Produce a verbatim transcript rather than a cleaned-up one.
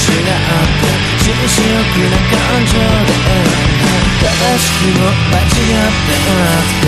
真摯欲な感情で正しくも間違ってなくて